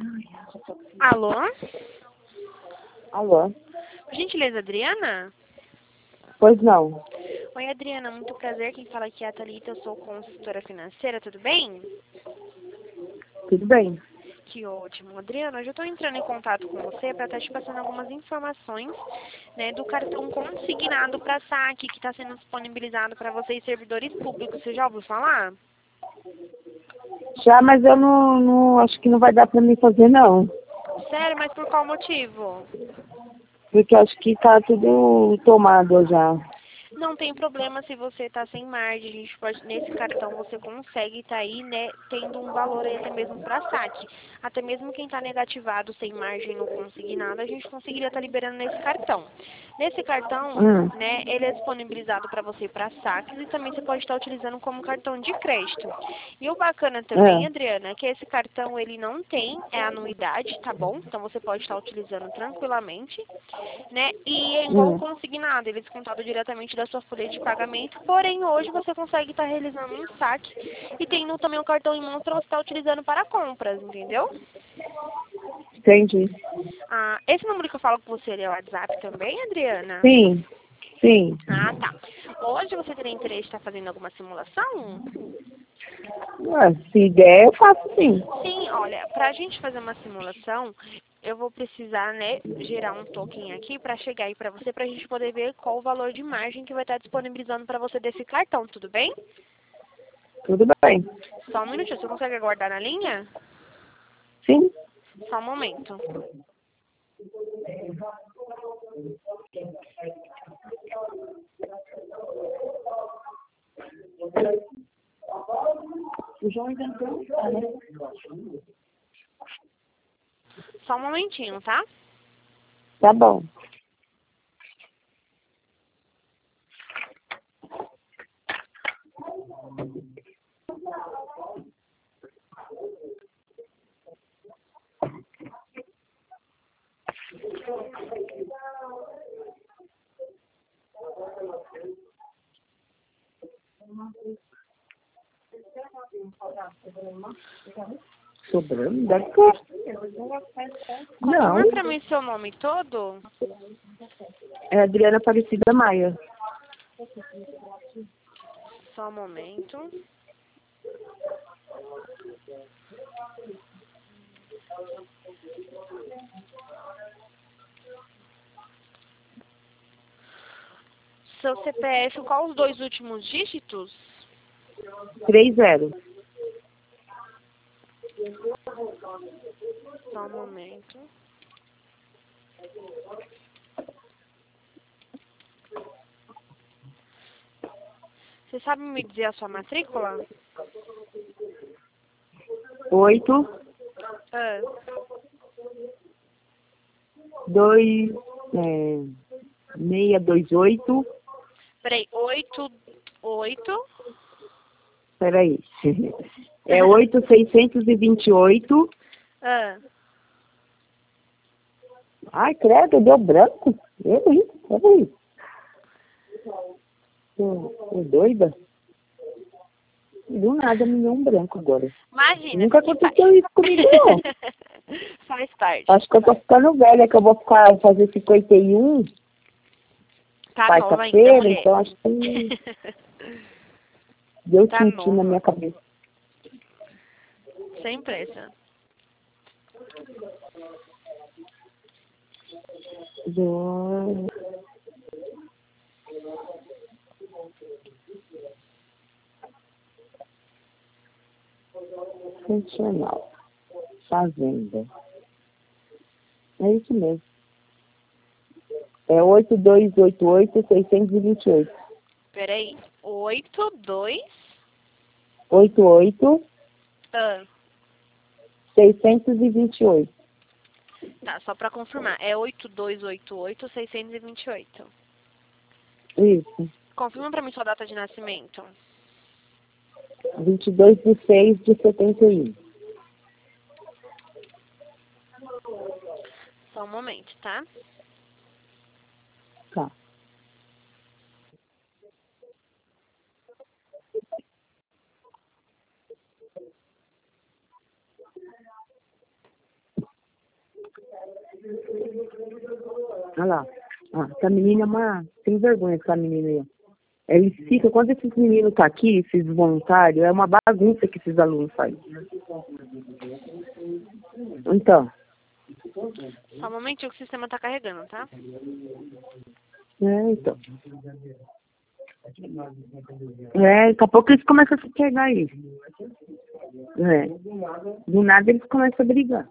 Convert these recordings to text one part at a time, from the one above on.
Alô? Alô? Por gentileza, Adriana? Pois não. Oi, Adriana, muito prazer. Quem fala aqui é a Thalita, eu sou consultora financeira, tudo bem? Tudo bem? Que ótimo. Adriana, hoje eu estou entrando em contato com você para estar te passando algumas informações, né, do cartão consignado para saque que está sendo disponibilizado para vocês, servidores públicos. Você já ouviu falar? Já, mas eu não acho que não vai dar pra mim fazer, não. Sério, mas por qual motivo? Porque eu acho que tá tudo tomado já. Não tem problema se você está sem margem, a gente pode, nesse cartão você consegue estar aí, né, tendo um valor aí até mesmo para saque. Até mesmo quem está negativado sem margem não conseguir nada, a gente conseguiria estar liberando nesse cartão. Nesse cartão, né, ele é disponibilizado para você para saques e também você pode estar utilizando como cartão de crédito. E o bacana também, Adriana, é que esse cartão ele não tem anuidade, tá bom? Então você pode estar utilizando tranquilamente, né? E é igual consignado, ele é descontado diretamente da sua folha de pagamento, porém hoje você consegue estar realizando um saque e tendo também um cartão em mãos para você estar utilizando para compras, entendeu? Entendi. Ah, esse número que eu falo com você ele é o WhatsApp também, Adriana? Sim, sim. Ah, tá. Hoje você teria interesse em estar fazendo alguma simulação? Se der, eu faço sim. Sim, olha, para a gente fazer uma simulação, eu vou precisar, né, gerar um token aqui para chegar aí para você, para a gente poder ver qual o valor de margem que vai estar disponibilizando para você desse cartão, tudo bem? Tudo bem. Só um minutinho, você consegue aguardar na linha? Sim. Só um momento. O João inventou, né? Só um momentinho, tá? Tá bom. Sobrando? Deve ter. Não. Confirma pra mim seu nome todo? É Adriana Aparecida Maia. Só um momento. Seu CPF, qual os dois últimos dígitos? 30. Só um momento. Você sabe me dizer a sua matrícula? 8, Ah, 2, 628. peraí, 8. Peraí. É 8,628. Ah, Ai, credo, deu branco. Peraí. Tô doida? Do nada me deu um branco agora. imagina. Nunca aconteceu isso comigo, não. Faz parte. Acho que eu tô ficando velha, que eu vou fazer 51 Tá nova ainda, quarta-feira, mulher. então acho que deu Tá tilt na nova. minha cabeça. Sem pressa. Do... Funcional. Fazenda. É isso mesmo. É 8288-628. Peraí. 82. 88 Ah, 628. tá, só pra confirmar. É 8288-628. Isso. Confirma pra mim sua data de nascimento. 22/6/71. Só um momento, tá? Tá. Olha lá. Ah, essa menina é uma... Tem vergonha essa menina aí, ó. Eles ficam... Quando esses meninos tá aqui, esses voluntários, é uma bagunça que esses alunos fazem. Então. Só um momentinho que o sistema tá carregando, tá? Então. Daqui a pouco eles começam a se pegar aí. Do nada eles começam a brigar.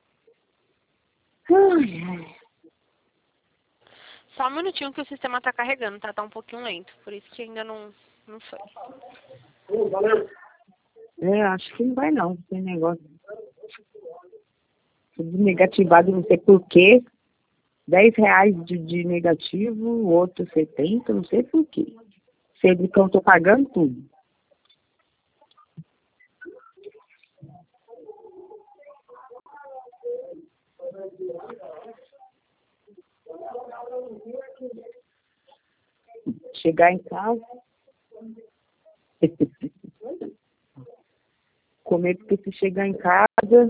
Ai, ai. Só um minutinho que o sistema tá carregando, tá? Tá um pouquinho lento, por isso que ainda não foi. Acho que não vai não, esse negócio. Tudo negativado, não sei porquê. R$10 de negativo, o outro 70, não sei porquê. Sei que eu tô pagando tudo. Chegar em casa. Comer, porque se chegar em casa.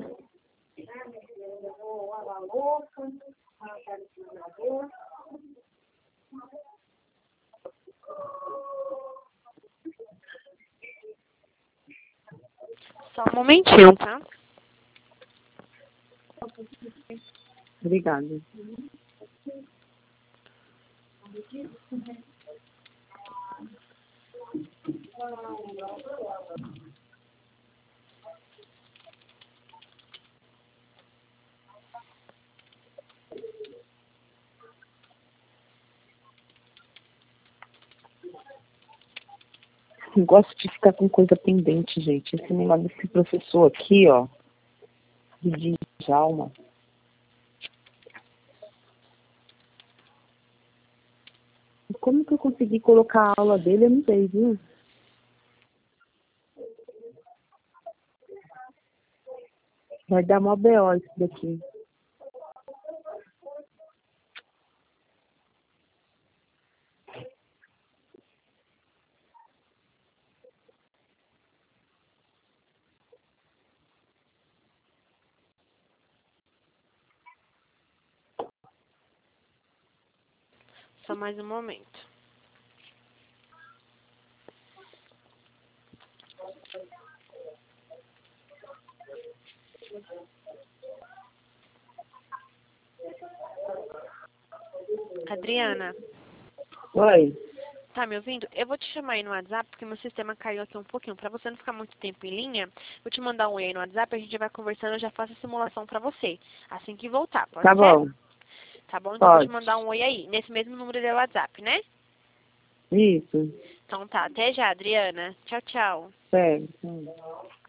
Só um momentinho, tá? Obrigada. Não gosto de ficar com coisa pendente, gente. Esse negócio desse professor aqui, ó. De Djalma. Como que eu consegui colocar a aula dele? Eu não sei, viu? Vai dar mó BO isso daqui. Só mais um momento. Adriana. Oi. Tá me ouvindo? Eu vou te chamar aí no WhatsApp, porque meu sistema caiu aqui um pouquinho. Pra você não ficar muito tempo em linha, vou te mandar um oi aí no WhatsApp, a gente vai conversando, eu já faço a simulação pra você. Assim que voltar, pode Tá ser? bom. Tá bom? Então eu vou te Pode. mandar um oi aí, nesse mesmo número de WhatsApp, né? Isso. Então tá, até já, Adriana. Tchau, tchau. Certo.